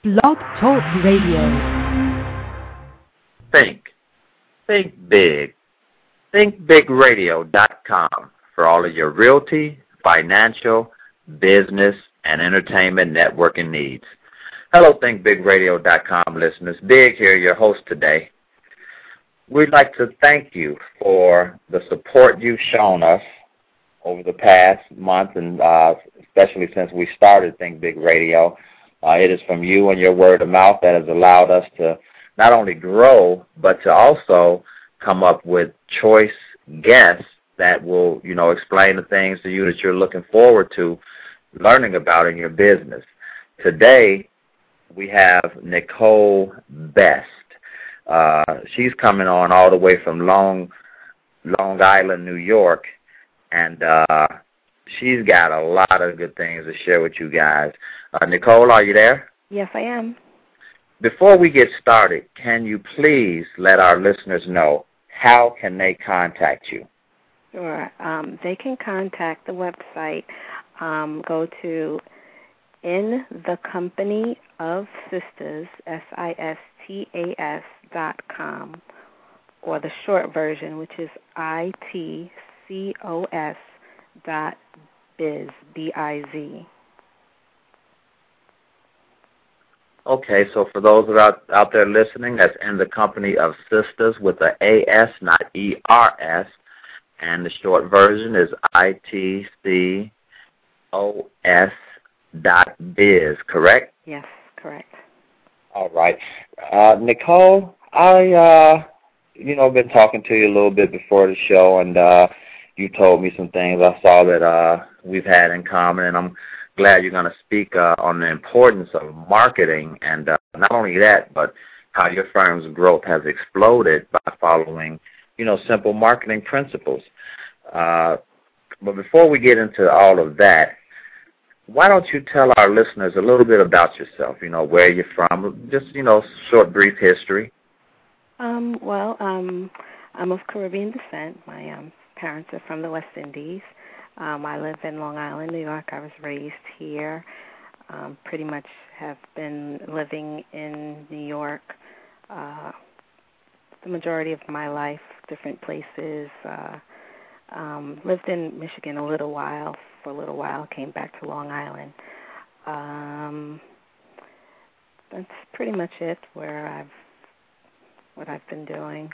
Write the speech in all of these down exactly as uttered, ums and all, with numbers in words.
Blog Talk Radio. Think. Think big. think big radio dot com for all of your realty, financial, business, and entertainment networking needs. Hello, think big radio dot com listeners. Big here, your host today. We'd like to thank you for the support you've shown us over the past month, and uh, especially since we started Think Big Radio. Uh, it is from you and your word of mouth that has allowed us to not only grow, but to also come up with choice guests that will, you know, explain the things to you that you're looking forward to learning about in your business. Today, we have Nicole Best. Uh, she's coming on all the way from Long, Long Island, New York, and uh, she's got a lot of good things to share with you guys. Uh, Nicole, are you there? Yes, I am. Before we get started, can you please let our listeners know how can they contact you? Sure. Um, they can contact the website. Um, go to In the Company of Sistas, S I S T A S dot com, or the short version, which is I T C O S dot biz, B I Z. Okay, so for those out, out there listening, that's In the Company of Sistas with a A S, not E R S, and the short version is I T C O S dot biz, correct? Yes, correct. All right. Uh, Nicole, I, uh, you know, been talking to you a little bit before the show, and uh, you told me some things I saw that uh, we've had in common, and I'm glad you're going to speak uh, on the importance of marketing, and uh, not only that, but how your firm's growth has exploded by following, you know, simple marketing principles. Uh, but before we get into all of that, why don't you tell our listeners a little bit about yourself, you know, where you're from, just, you know, short, brief history. Um, well, um, I'm of Caribbean descent. My um, parents are from the West Indies. Um, I live in Long Island, New York. I was raised here. Um, pretty much have been living in New York uh, the majority of my life, different places. Uh, um, lived in Michigan a little while, for a little while, came back to Long Island. Um, that's pretty much it, where I've, what I've been doing.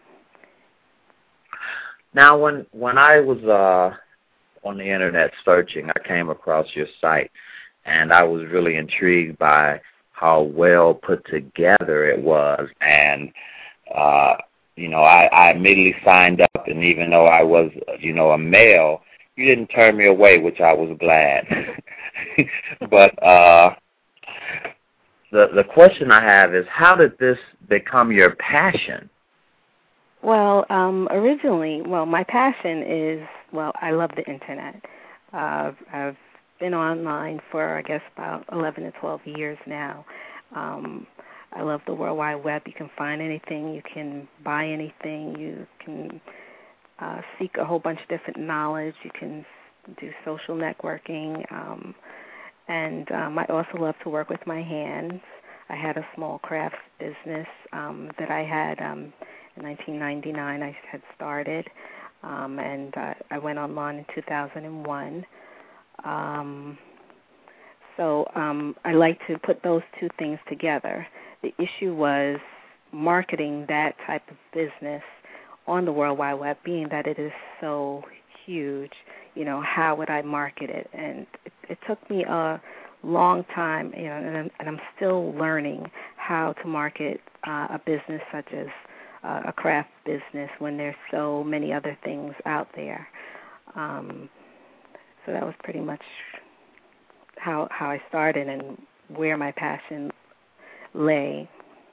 Now, when, when I was uh, on the Internet searching, I came across your site, and I was really intrigued by how well put together it was. And, uh, you know, I, I immediately signed up, and even though I was, you know, a male, you didn't turn me away, which I was glad. But uh, the the question I have is, how did this become your passion? Well, um, originally, well, my passion is, well, I love the Internet. Uh, I've been online for, I guess, about eleven to twelve years now. Um, I love the World Wide Web. You can find anything. You can buy anything. You can uh, seek a whole bunch of different knowledge. You can do social networking. Um, and um, I also love to work with my hands. I had a small crafts business um, that I had um, in nineteen ninety-nine. I had started, um, and uh, I went online in two thousand one. Um, so um, I like to put those two things together. The issue was marketing that type of business on the World Wide Web, being that it is so huge. You know, how would I market it? And it, it took me a long time, you know, and I'm, and I'm still learning how to market uh, a business such as uh, a craft business when there's so many other things out there. Um, so that was pretty much how how I started and where my passion lay.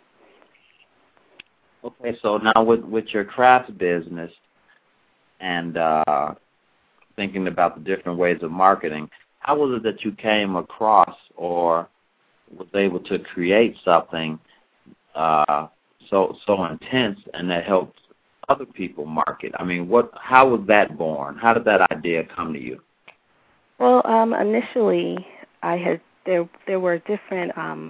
Okay, so now with, with your craft business and uh, thinking about the different ways of marketing, how was it that you came across or was able to create something uh, so so intense and that helped other people market? I mean, what? How was that born? How did that idea come to you? Well, um, initially, I had there there were different um,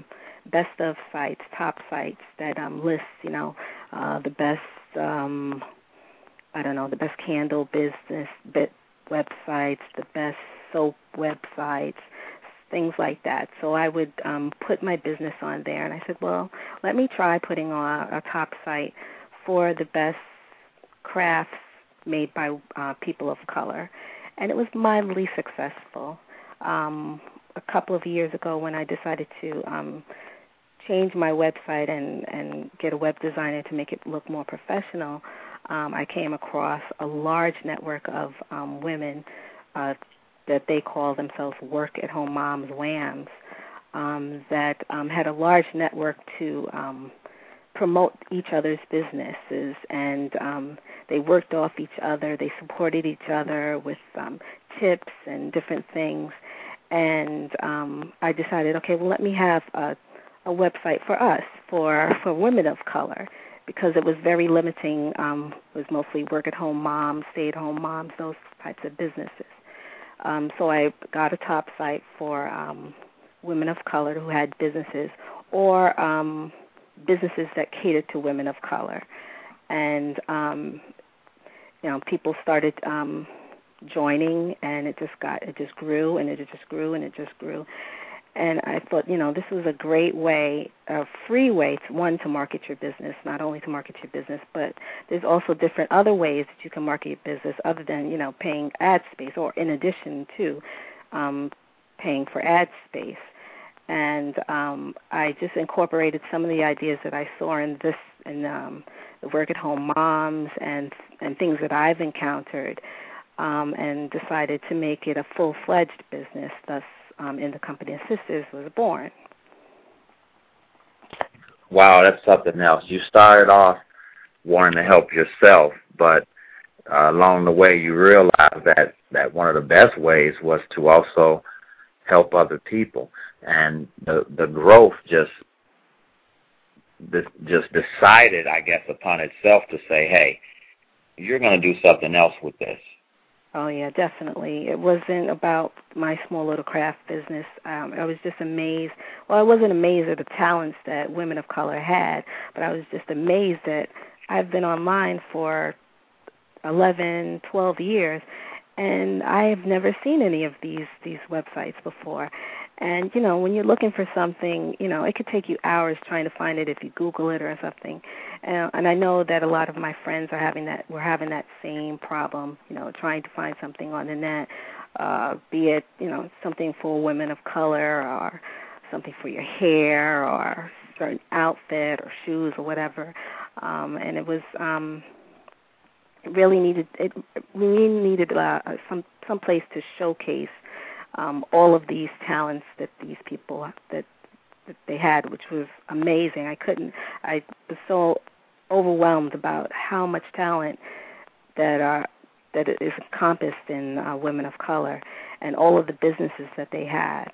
best of sites, top sites that um, list, you know, uh, the best, um, I don't know, the best candle business bit websites, the best soap websites, things like that. So I would um, put my business on there, and I said, well, let me try putting on a top site for the best crafts made by uh, people of color. And it was mildly successful. Um, a couple of years ago when I decided to um, change my website and, and get a web designer to make it look more professional, um, I came across a large network of um, women uh, that they call themselves work-at-home moms, WAMs, um, that um, had a large network to um, promote each other's businesses, and um, they worked off each other. They supported each other with um, tips and different things. And um, I decided, okay, well, let me have a, a website for us, for, for women of color, because it was very limiting. Um, it was mostly work-at-home moms, stay-at-home moms, those types of businesses. Um, so I got a top site for um, women of color who had businesses, or um, businesses that catered to women of color. And, um, you know, people started um, joining, and it just got, it just grew, and it just grew, and it just grew. And I thought, you know, this was a great way, a free way, to, one, to market your business, not only to market your business, but there's also different other ways that you can market your business other than, you know, paying ad space, or in addition to um, paying for ad space. And um, I just incorporated some of the ideas that I saw in this, in um, the work-at-home moms and and things that I've encountered, um, and decided to make it a full-fledged business. Thus, um, In the Company of Sisters was born. Wow, that's something else. You started off wanting to help yourself, but uh, along the way you realized that, that one of the best ways was to also help other people. And the the growth just just decided, I guess, upon itself to say, hey, you're going to do something else with this. Oh, yeah, definitely. It wasn't about my small little craft business. Um, I was just amazed. Well, I wasn't amazed at the talents that women of color had, but I was just amazed that I've been online for eleven, twelve years, and I have never seen any of these, these websites before. And, you know, when you're looking for something, you know, it could take you hours trying to find it if you Google it or something. And, and I know that a lot of my friends are having that, we're having that same problem, you know, trying to find something on the net, uh, be it, you know, something for women of color or something for your hair or a certain outfit or shoes or whatever. Um, and it was, um, it really needed, it really needed uh, some, some place to showcase Um, all of these talents that these people that, that they had, which was amazing. I couldn't. I was so overwhelmed about how much talent that are that is encompassed in uh, women of color, and all of the businesses that they had.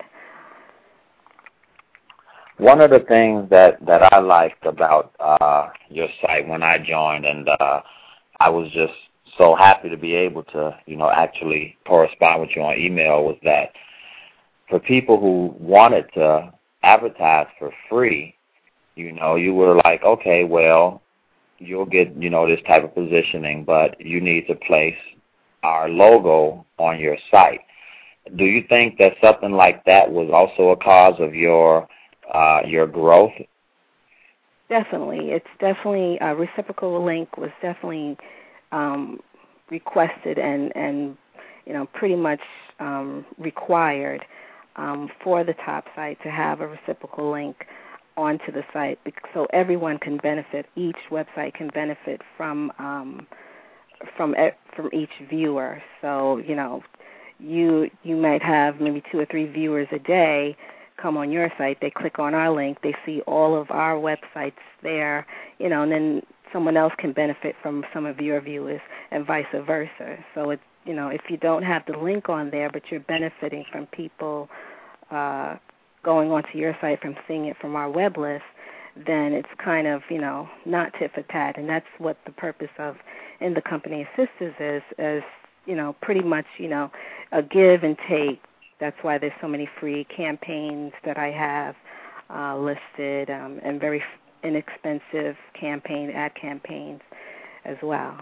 One of the things that, that I liked about uh, your site when I joined, and uh, I was just so happy to be able to, you know, actually correspond with you on email, was that for people who wanted to advertise for free, you know, you were like, okay, well, you'll get, you know, this type of positioning, but you need to place our logo on your site. Do you think that something like that was also a cause of your uh, your growth? Definitely. It's definitely, a reciprocal link was definitely um, requested and, and, you know, pretty much um, required um, for the top site to have a reciprocal link onto the site, so everyone can benefit. Each website can benefit from um, from from each viewer. So, you know, you you might have maybe two or three viewers a day come on your site. They click on our link. They see all of our websites there, you know, and then someone else can benefit from some of your viewers and vice versa. So, it, you know, if you don't have the link on there, but you're benefiting from people uh, going onto your site from seeing it from our web list, then it's kind of, you know, not tit for tat. And that's what the purpose of In the Company of Sisters is, is, you know, pretty much, you know, a give and take. That's why there's so many free campaigns that I have uh, listed, um, and very inexpensive campaign ad campaigns as well.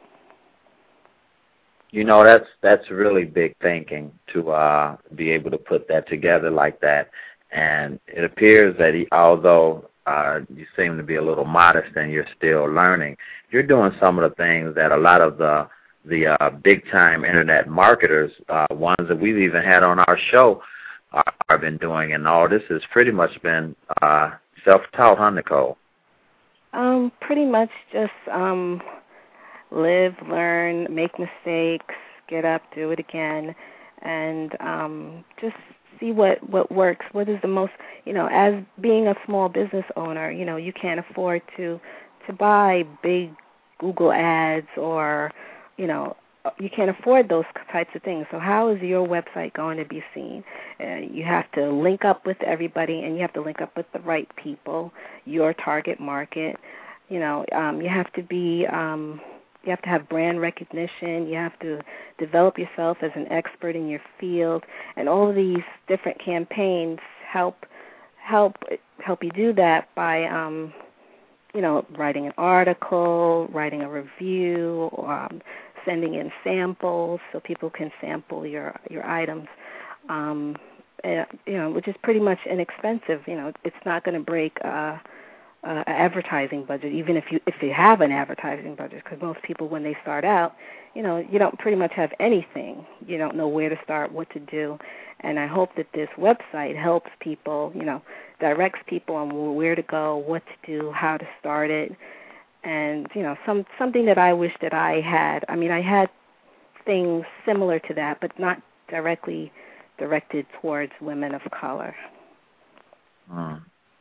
You know, that's that's really big thinking to uh, be able to put that together like that. And it appears that he, although uh, you seem to be a little modest and you're still learning, you're doing some of the things that a lot of the the uh, big-time Internet marketers, uh, ones that we've even had on our show, uh, have been doing. And all this has pretty much been uh, self-taught, huh, Nicole? Um, pretty much just um, live, learn, make mistakes, get up, do it again, and um, just see what, what works. What is the most, you know, as being a small business owner, you know, you can't afford to to buy big Google ads or, you know, you can't afford those types of things. So how is your website going to be seen? Uh, you have to link up with everybody, and you have to link up with the right people, your target market. You know, um, you have to be, um, you have to have brand recognition. You have to develop yourself as an expert in your field, and all of these different campaigns help help help you do that by, um, you know, writing an article, writing a review, or, um, sending in samples so people can sample your your items, um, uh, you know, which is pretty much inexpensive. You know, it's not going to break uh, uh, an advertising budget, even if you if you have an advertising budget, because most people, when they start out, you know, you don't pretty much have anything. You don't know where to start, what to do, and I hope that this website helps people, you know, directs people on where to go, what to do, how to start it. And, you know, some something that I wish that I had. I mean, I had things similar to that, but not directly directed towards women of color. Hmm.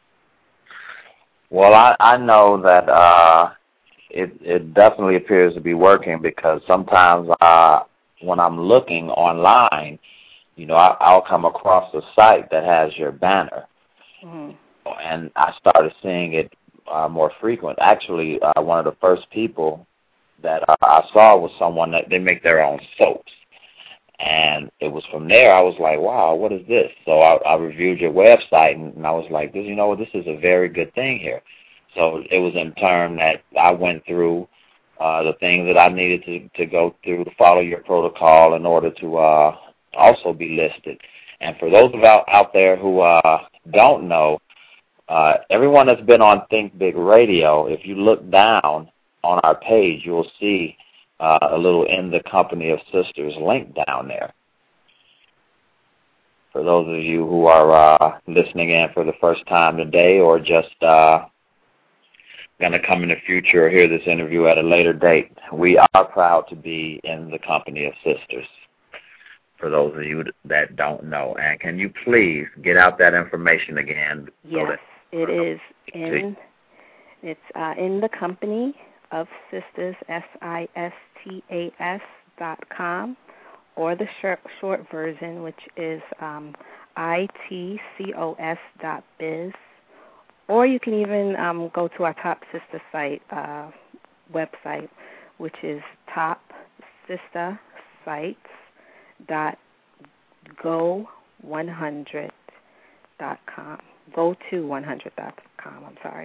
Well, I, I know that uh, it, it definitely appears to be working, because sometimes uh, when I'm looking online, you know, I, I'll come across a site that has your banner, Mm-hmm. and I started seeing it Uh, more frequent. Actually, uh, one of the first people that I, I saw was someone that they make their own soaps, and it was from there I was like, wow, what is this? So I, I reviewed your website, and, and I was like, this, you know, this is a very good thing here. So it was in turn that I went through uh, the things that I needed to, to go through to follow your protocol in order to uh, also be listed. And for those of out, out there who uh, don't know, Uh, everyone that's been on Think Big Radio, if you look down on our page, you'll see uh, a little In the Company of Sisters link down there. For those of you who are uh, listening in for the first time today, or just uh, going to come in the future or hear this interview at a later date, we are proud to be in the Company of Sisters, for those of you that don't know. And can you please get out that information again? Yes. So that It is in, it's uh, in the Company of Sisters, S I S T A S dot com, or the short, short version, which is um, I T C O S dot biz, or you can even um, go to our Top Sister site uh, website, which is top sister sites dot go one hundred dot com. go to one hundred dot com, I'm sorry.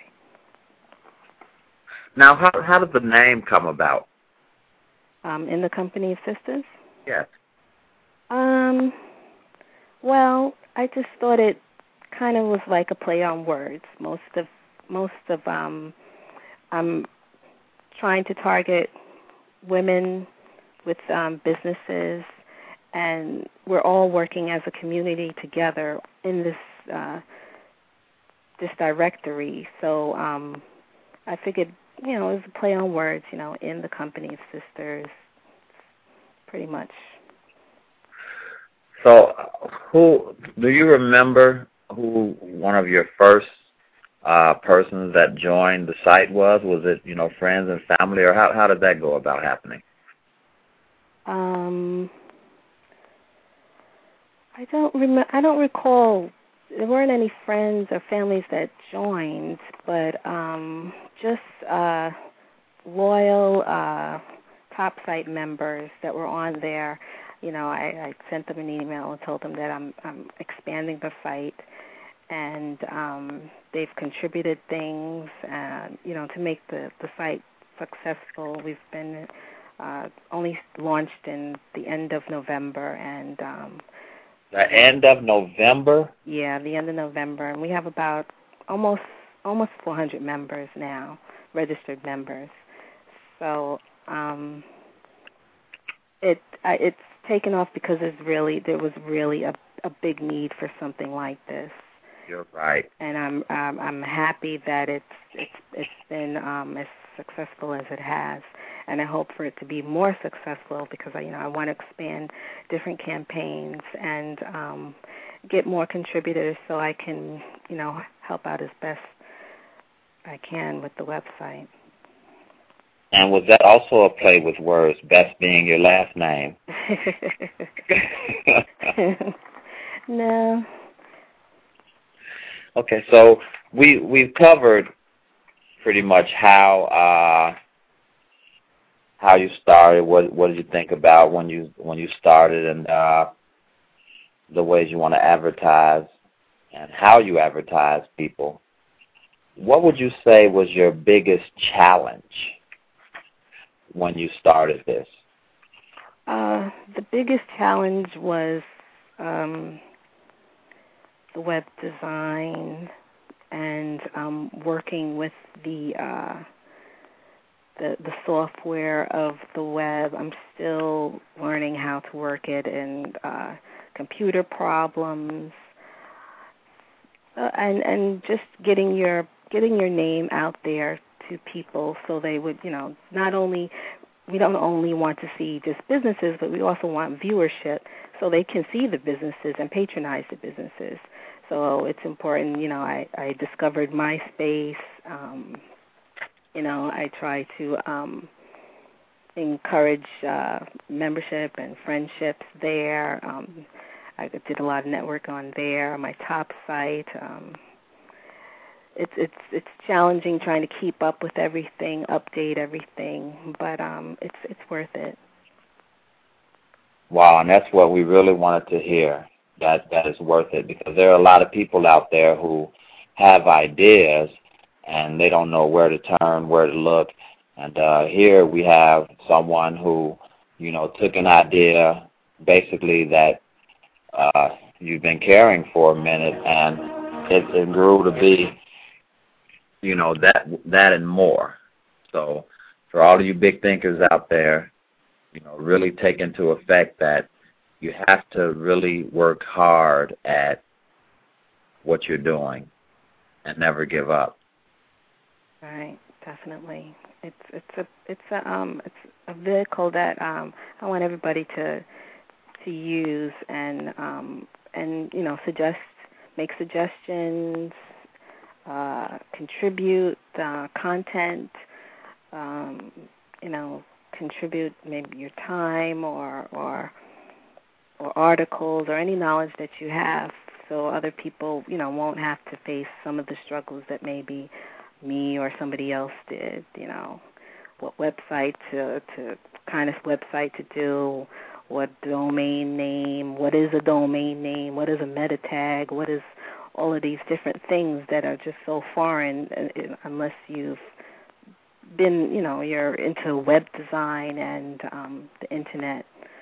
Now, how how did the name come about? Um, in the Company of Sisters? Yes. Um, well, I just thought it kind of was like a play on words. Most of, most of, um, I'm trying to target women with um, businesses, and we're all working as a community together in this uh this directory. So um, I figured, you know, it was a play on words, you know, in the Company of Sisters, pretty much. So who, do you remember who one of your first uh, persons that joined the site was? Was it, you know, friends and family, or how, how did that go about happening? Um, I don't remember, I don't recall. There weren't any friends or families that joined, but um, just uh, loyal uh, top site members that were on there. You know, I, I sent them an email and told them that I'm, I'm expanding the site, and um, they've contributed things, uh, you know, to make the, the site successful. We've been uh, only launched in the end of November, and um, the end of November. Yeah, the end of November, and we have about almost almost four hundred members now, registered members. So um, it uh, it's taken off because there's really there was really a, a big need for something like this. You're right. And I'm um, I'm happy that it's it's it's been um, as successful as it has, and I hope for it to be more successful because I you know I want to expand different campaigns and um, get more contributors so I can you know help out as best I can with the website. And was that also a play with words, Best being your last name? No. Okay, so we we've covered pretty much how uh, how you started. What what did you think about when you when you started, and uh, the ways you want to advertise and how you advertise people. What would you say was your biggest challenge when you started this? Uh, the biggest challenge was um, the web design and um, working with the, uh, the the software of the web. I'm still learning how to work it, and uh, computer problems, uh, and and just getting your getting your name out there to people so they would, you know, not only we don't only want to see just businesses, but we also want viewership so they can see the businesses and patronize the businesses. So it's important, you know, I, I discovered MySpace. Um, you know, I try to um, encourage uh, membership and friendships there. Um, I did a lot of network on there, my top site. Um, it's it's it's challenging trying to keep up with everything, update everything, but um, it's it's worth it. Wow, and that's what we really wanted to hear, that that is worth it, because there are a lot of people out there who have ideas and they don't know where to turn, where to look. And uh, here we have someone who, you know, took an idea basically that uh, you've been carrying for a minute, and it, it grew to be, you know, that that and more. So for all of you big thinkers out there, you know, really take into effect that you have to really work hard at what you're doing and never give up. Right, definitely. It's it's a it's a um it's a vehicle that um I want everybody to to use and um and you know suggest make suggestions, uh, contribute uh, content, um, you know, contribute maybe your time or or or articles or any knowledge that you have, so other people, you know, won't have to face some of the struggles that maybe me or somebody else did. You know, what website to to kind of website to do, what domain name, what is a domain name, what is a meta tag, what is all of these different things that are just so foreign unless you've been, you know, you're into web design and um, the internet.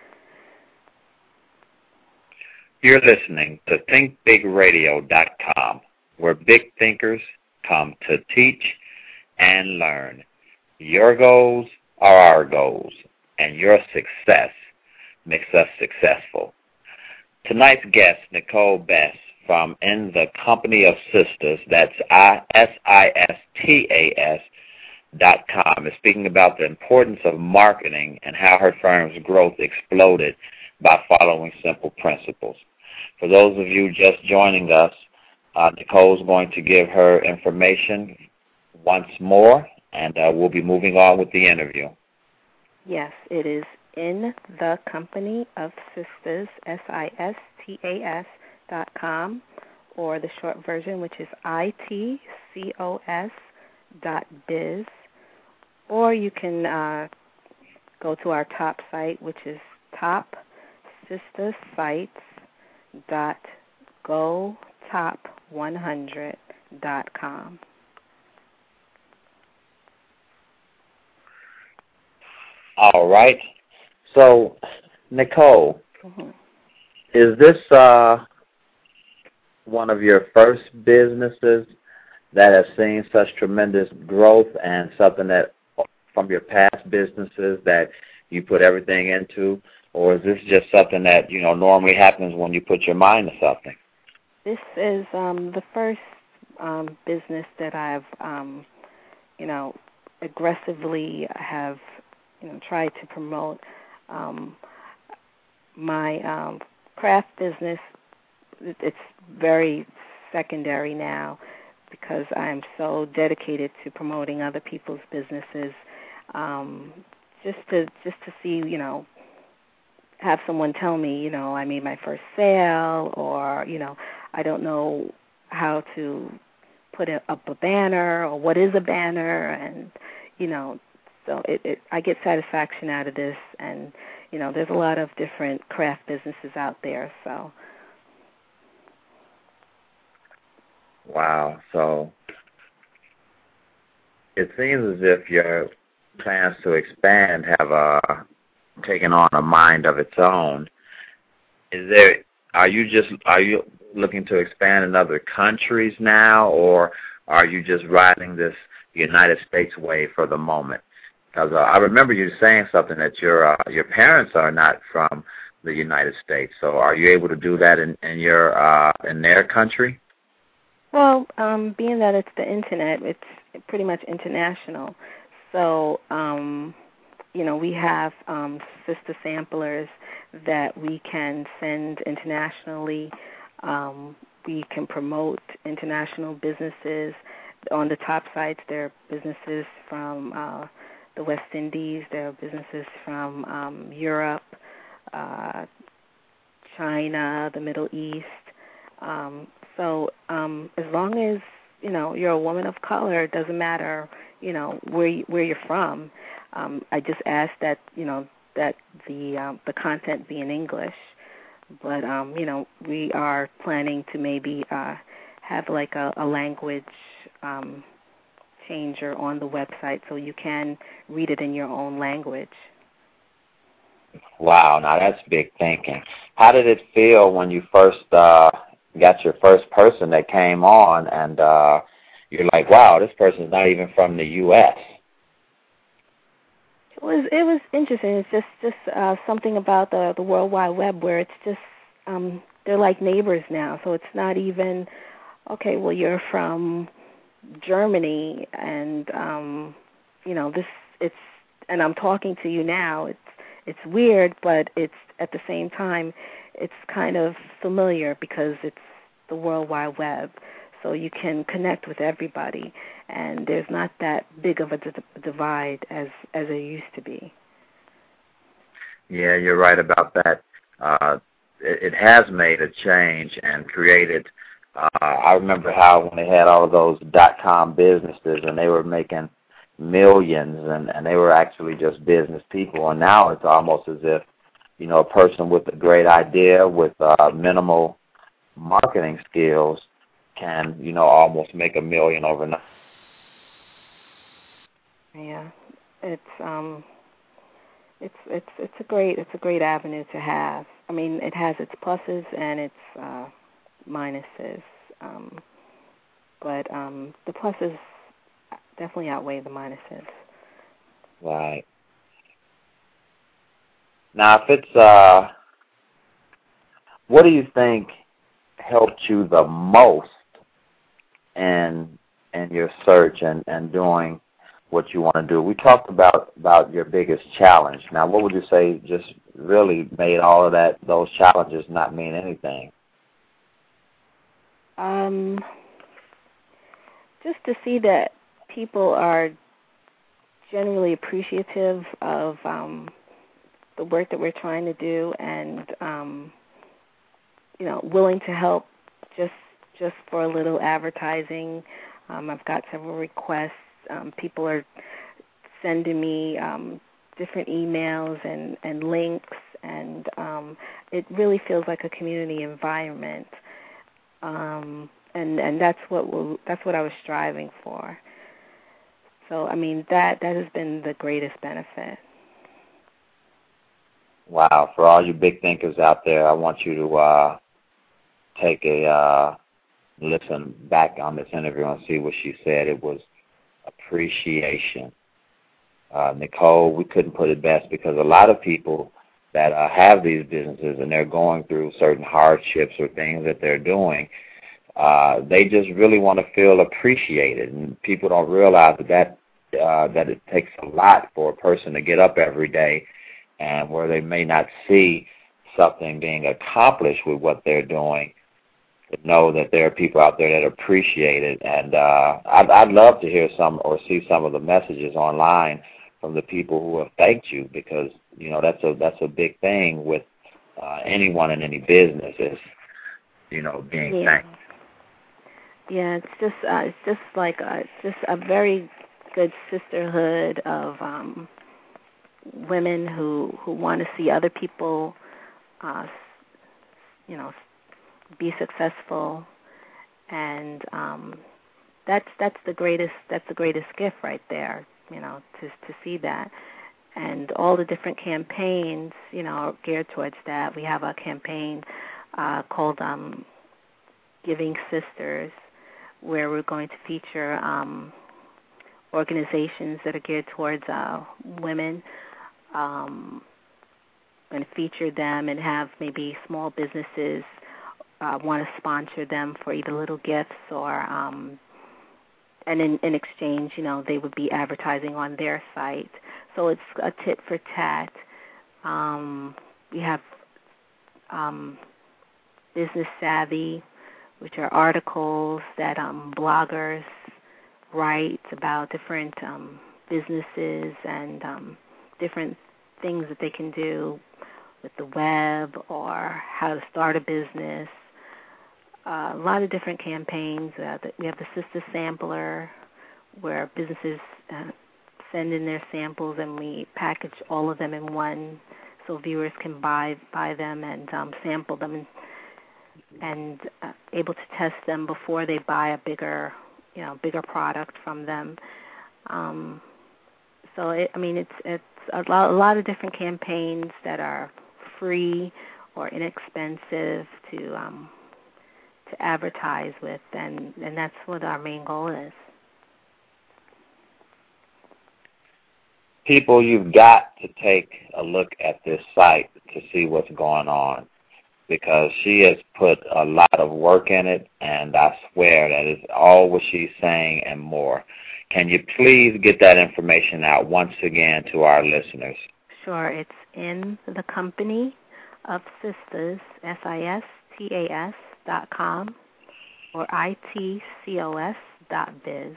You're listening to think big radio dot com, where big thinkers come to teach and learn. Your goals are our goals, and your success makes us successful. Tonight's guest, Nicole Best, from In the Company of Sistas, that's S I S T A S dot com, is speaking about the importance of marketing and how her firm's growth exploded by following simple principles. For those of you just joining us, uh, Nicole's going to give her information once more, and uh, we'll be moving on with the interview. Yes, it is In the Company of Sistas, S I S T A S dot com, or the short version, which is I T C O S dot biz, or you can uh, go to our top site, which is top sistas sites dot go top one hundred dot com. All right. So, Nicole, mm-hmm. is this uh, one of your first businesses that has seen such tremendous growth, and something that from your past businesses that you put everything into, or is this just something that, you know, normally happens when you put your mind to something? This is um, the first um, business that I've, um, you know, aggressively have, you know, tried to promote. Um, my um, craft business, it's very secondary now because I'm so dedicated to promoting other people's businesses. Um, just to just to see, you know, have someone tell me, you know, I made my first sale, or, you know, I don't know how to put a, up a banner, or what is a banner, and, you know, so it, it I get satisfaction out of this, and, you know, there's a lot of different craft businesses out there, so. Wow, so it seems as if your plans to expand have uh, taken on a mind of its own. Is there? Are you just are you looking to expand in other countries now, or are you just riding this United States wave for the moment? Because uh, I remember you saying something that your uh, your parents are not from the United States. So are you able to do that in in your uh, in their country? Well, um, being that it's the internet, it's pretty much international. So, um, you know, we have um, sister samplers that we can send internationally. Um, we can promote international businesses. On the top sites, there are businesses from uh, the West Indies. There are businesses from um, Europe, uh, China, the Middle East. Um, so um, as long as, you know, you're a woman of color, it doesn't matter, you know, where you, where you're from. Um, I just ask that, you know, that the um, the content be in English. But, um, you know, we are planning to maybe uh, have like a, a language um, changer on the website so you can read it in your own language. Wow, now that's big thinking. How did it feel when you first uh, got your first person that came on and uh, you're like, wow, this person's not even from the U S? It was it was interesting. It's just just uh, something about the the World Wide Web where it's just um, they're like neighbors now. So it's not even okay. Well, you're from Germany, and um, you know this. It's and I'm talking to you now. It's it's weird, but it's at the same time, it's kind of familiar because it's the World Wide Web. So you can connect with everybody, and there's not that big of a d- divide as as there used to be. Yeah, you're right about that. Uh, it, it has made a change and created. Uh, I remember how when they had all of those dot-com businesses and they were making millions, and, and they were actually just business people. And now it's almost as if, you know, a person with a great idea with uh, minimal marketing skills can, you know, almost make a million overnight. Yeah, it's um, it's it's it's a great it's a great avenue to have. I mean, it has its pluses and its uh, minuses, um, but um, the pluses definitely outweigh the minuses. Right. Now, if it's uh, what do you think helped you the most in in your search and, and doing what you want to do? We talked about, about your biggest challenge. Now, what would you say just really made all of that those challenges not mean anything? Um, just to see that people are generally appreciative of um, the work that we're trying to do, and um, you know, willing to help just just for a little advertising. Um, I've got several requests. Um, people are sending me um, different emails and, and links, and um, it really feels like a community environment. um, and and that's what we'll, that's what I was striving for. So I mean that that has been the greatest benefit. Wow! For all you big thinkers out there, I want you to uh, take a uh, listen back on this interview and see what she said. It was appreciation. Uh, Nicole, we couldn't put it best, because a lot of people that uh, have these businesses and they're going through certain hardships or things that they're doing, uh, they just really want to feel appreciated. And people don't realize that that, uh, that it takes a lot for a person to get up every day, and where they may not see something being accomplished with what they're doing, to know that there are people out there that appreciate it. And uh, I'd, I'd love to hear some or see some of the messages online from the people who have thanked you, because you know that's a that's a big thing with uh, anyone in any business, is you know being yeah. thanked. Yeah, it's just uh, it's just like a, it's just a very good sisterhood of um, women who who want to see other people, uh, you know, be successful, and um, that's that's the greatest that's the greatest gift right there. You know, to to see that, and all the different campaigns, you know, are geared towards that. We have a campaign uh, called um, Giving Sisters, where we're going to feature um, organizations that are geared towards uh, women. Um, going to feature them and have maybe small businesses uh, want to sponsor them for either little gifts or, um, and in, in exchange, you know, they would be advertising on their site. So it's a tit for tat. Um, we have um, Business Savvy, which are articles that um, bloggers write about different um, businesses and um, different things that they can do with the web or how to start a business. Uh, a lot of different campaigns. Uh, we have the Sister Sampler, where businesses uh, send in their samples and we package all of them in one, so viewers can buy buy them and um, sample them and, and uh, able to test them before they buy a bigger, you know, bigger product from them. Um, so it, I mean, it's it's a lot, a lot of different campaigns that are free or inexpensive to um, to advertise with, and, and that's what our main goal is. People, you've got to take a look at this site to see what's going on, because she has put a lot of work in it, and I swear that is all what she's saying and more. Can you please get that information out once again to our listeners? Sure. It's in the Company of Sistas, S I S T A S dot com or I T C O S dot biz.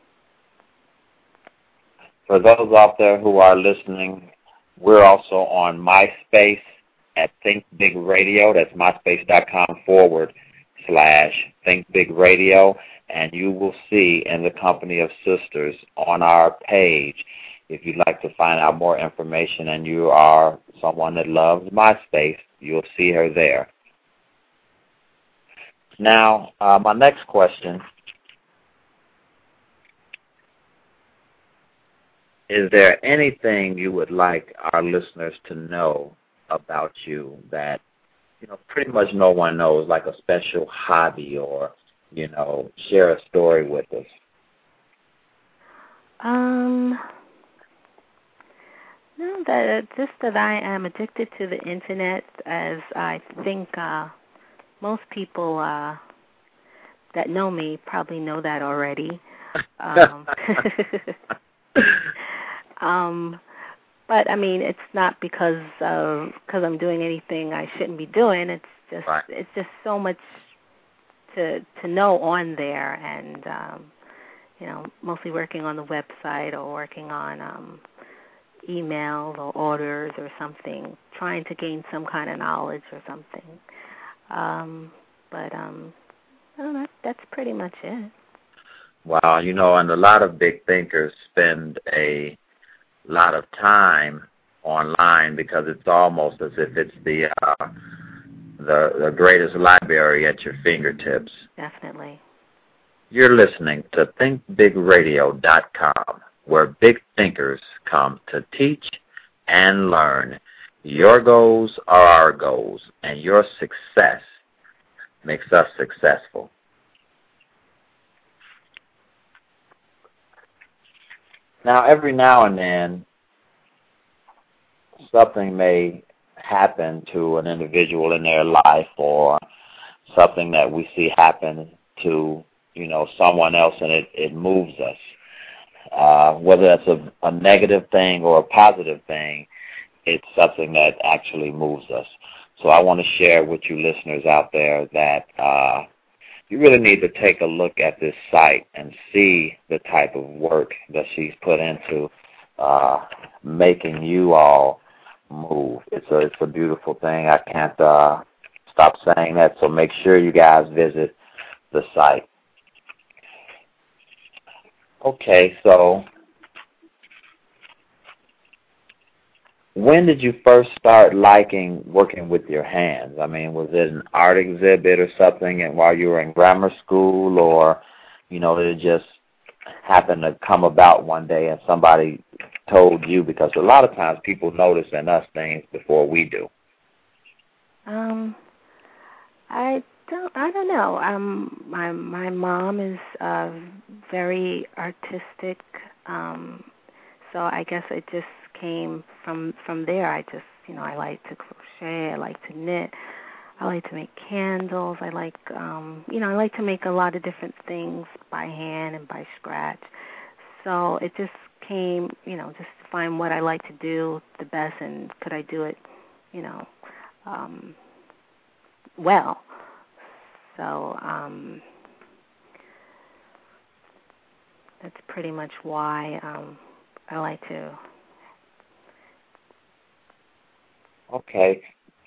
For those out there who are listening, we're also on MySpace at Think Big Radio. That's myspace.com forward slash Think Big Radio. And you will see In the Company of Sisters on our page. If you'd like to find out more information and you are someone that loves MySpace, you'll see her there. Now, uh, my next question, is there anything you would like our listeners to know about you that, you know, pretty much no one knows, like a special hobby, or, you know, share a story with us? Um, no, that just that I am addicted to the internet, as I think uh, most people uh, that know me probably know that already. Um, um, but I mean, it's not because of because I'm doing anything I shouldn't be doing. It's just Right. it's just so much to to know on there, and um, you know, mostly working on the website or working on um, emails or orders or something, trying to gain some kind of knowledge or something. Um, but um, I don't know, that's pretty much it. Wow, you know, and a lot of big thinkers spend a lot of time online, because it's almost as if it's the uh, the, the greatest library at your fingertips. Definitely. You're listening to think big radio dot com, where big thinkers come to teach and learn. Your goals are our goals, and your success makes us successful. Now, every now and then, something may happen to an individual in their life, or something that we see happen to, you know, someone else, and it, it moves us. Uh, whether that's a, a negative thing or a positive thing, it's something that actually moves us. So I want to share with you listeners out there that uh, you really need to take a look at this site and see the type of work that she's put into uh, making you all move. It's a, it's a beautiful thing. I can't uh, stop saying that, so make sure you guys visit the site. Okay, so when did you first start liking working with your hands? I mean, was it an art exhibit or something and while you were in grammar school, or, you know, did it just happen to come about one day and somebody told you? Because a lot of times people notice in us things before we do. Um, I don't. I don't know. Um, my my mom is uh, very artistic. Um, so I guess it just came from from there. I just, you know, I like to crochet, I like to knit, I like to make candles, I like, um, you know, I like to make a lot of different things by hand and by scratch. So it just came, you know, just to find what I like to do the best, and could I do it, you know, um, well. So um, that's pretty much why um, I like to. Okay.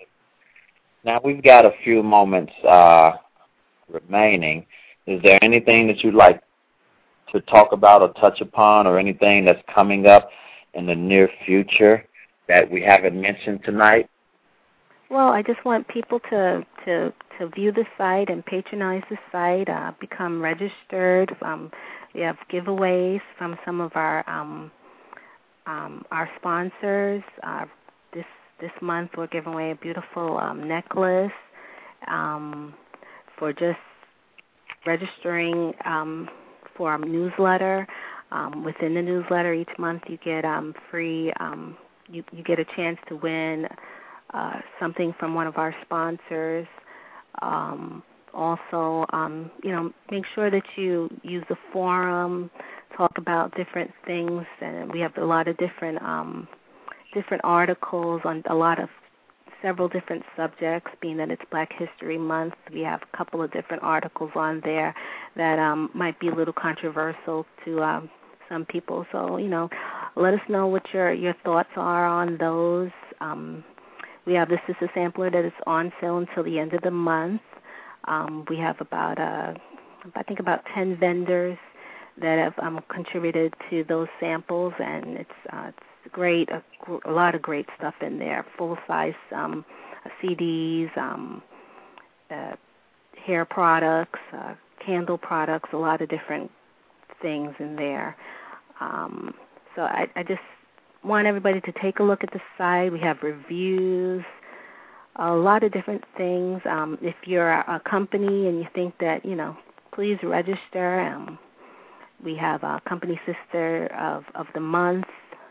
Now we've got a few moments uh, remaining. Is there anything that you'd like to talk about or touch upon, or anything that's coming up in the near future that we haven't mentioned tonight? Well, I just want people to, to, to view the site and patronize the site, uh, become registered. Um, we have giveaways from some of our um, um, our sponsors. Uh, this this month we're giving away a beautiful um, necklace um, for just registering um, for our newsletter. Um, within the newsletter each month you get um, free, um, you, you get a chance to win uh, something from one of our sponsors. Um, also, um, you know, make sure that you use the forum, talk about different things, and we have a lot of different um, different articles on a lot of several different subjects. Being that it's Black History Month, we have a couple of different articles on there that um, might be a little controversial to um, some people. So, you know, let us know what your, your thoughts are on those. Um, we have the Sister Sampler that is on sale until the end of the month. Um, we have about, uh, I think, about ten vendors that have um, contributed to those samples, and it's uh, it's great, a, a lot of great stuff in there, full-size um, C Ds, um, uh, hair products, uh, candle products, a lot of different things in there. Um, so I, I just want everybody to take a look at the site. We have reviews, a lot of different things. Um, if you're a company and you think that, you know, please register. Um, we have a company sister of, of the month.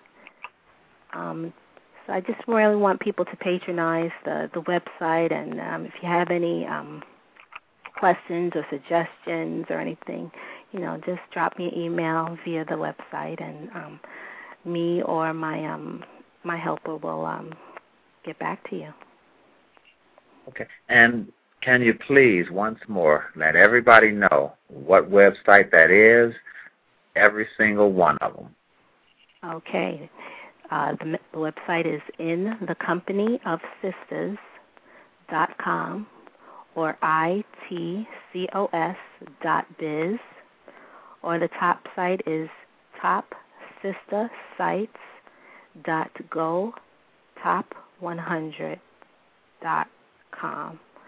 Um, so I just really want people to patronize the, the website, and um, if you have any um, questions or suggestions or anything, you know, just drop me an email via the website, and um, me or my um, my helper will um, get back to you. Okay. And can you please, once more, let everybody know what website that is, every single one of them? Okay. Uh, the, the website is in the company of sisters dot com or I T C O S dot biz, or the top site is top sister sites dot go top one hundred dot com.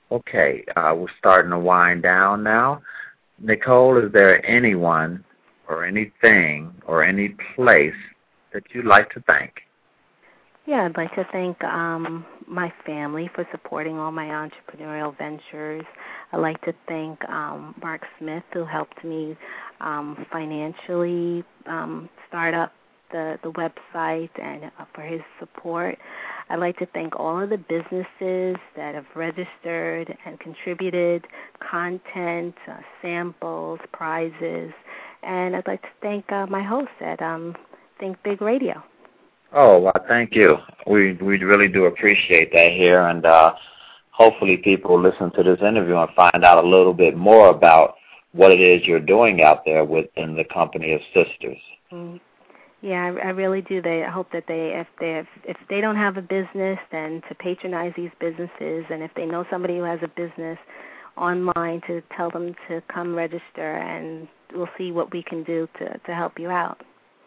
Okay, uh, we're starting to wind down now. Nicole, is there anyone or anything or any place that you'd like to thank? Yeah, I'd like to thank um, my family for supporting all my entrepreneurial ventures. I'd like to thank um, Mark Smith, who helped me um, financially um, start up the, the website and uh, for his support. I'd like to thank all of the businesses that have registered and contributed content, uh, samples, prizes, and I'd like to thank uh, my host at um, Think Big Radio. Oh, well, thank you. We we really do appreciate that here, and uh, hopefully people will listen to this interview and find out a little bit more about what it is you're doing out there within the company of Sisters. Mm. Yeah, I, I really do. They I hope that they, if they if they don't have a business, then to patronize these businesses, and if they know somebody who has a business online, to tell them to come register, and we'll see what we can do to, to help you out.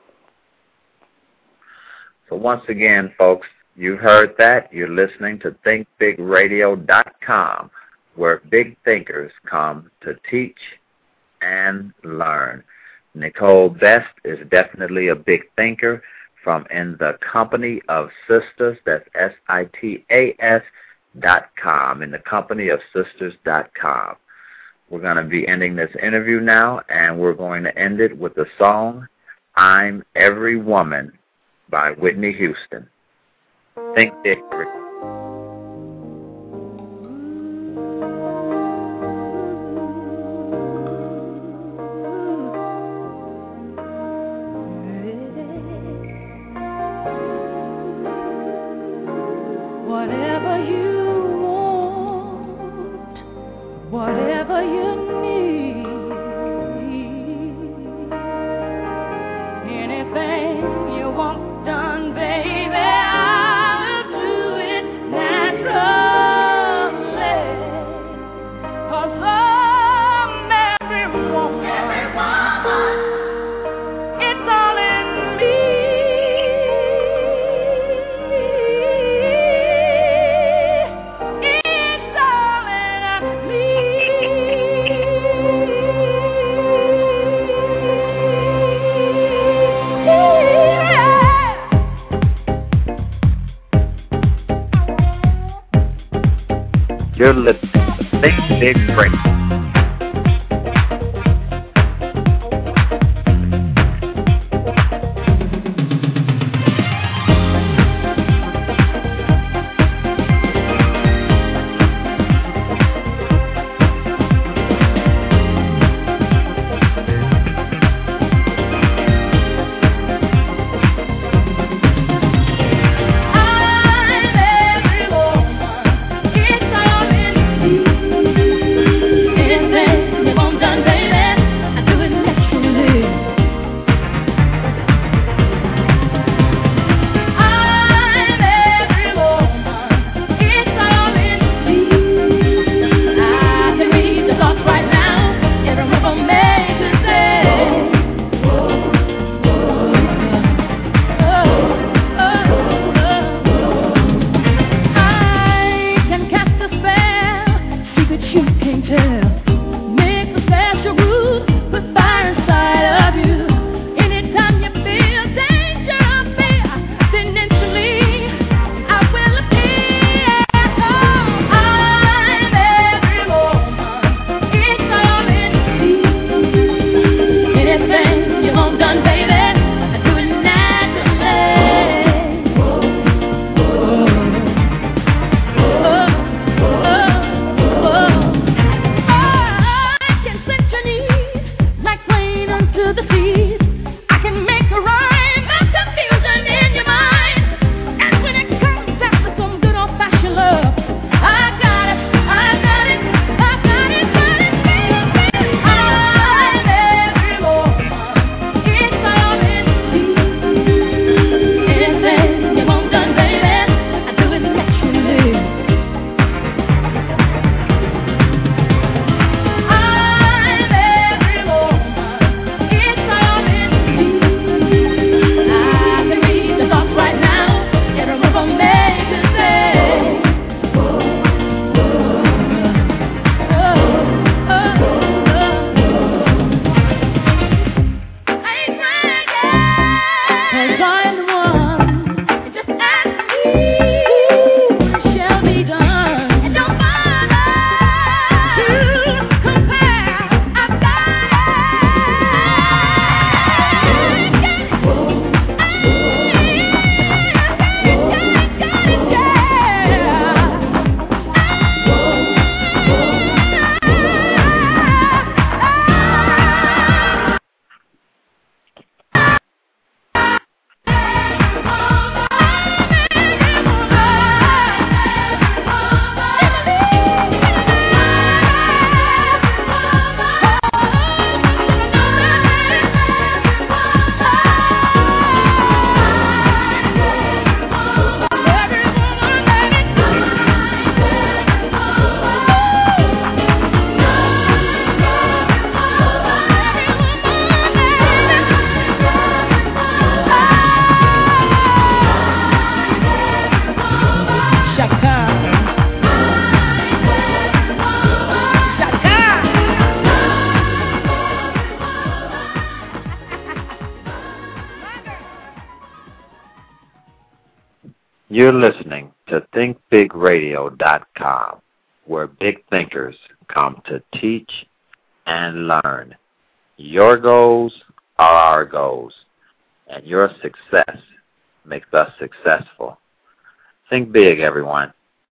So once again, folks, you heard that. You're listening to think big radio dot com, where big thinkers come to teach and learn. Nicole Best is definitely a big thinker from in the company of Sisters. That's S I T A S dot com, in the company of sisters dot com. We're going to be ending this interview now, and we're going to end it with the song I'm Every Woman by Whitney Houston. Think big. Whatever you want, whatever you need, anything you want done, baby, I'll do it naturally. 'Cause I'm every woman, every woman. It's all in me. It's all in me. You're listening to Think Big Radio. I'm every woman. It's all in me. You're listening to think big radio dot com, where big thinkers come to teach and learn. Your goals are our goals, and your success makes us successful. Think big, everyone.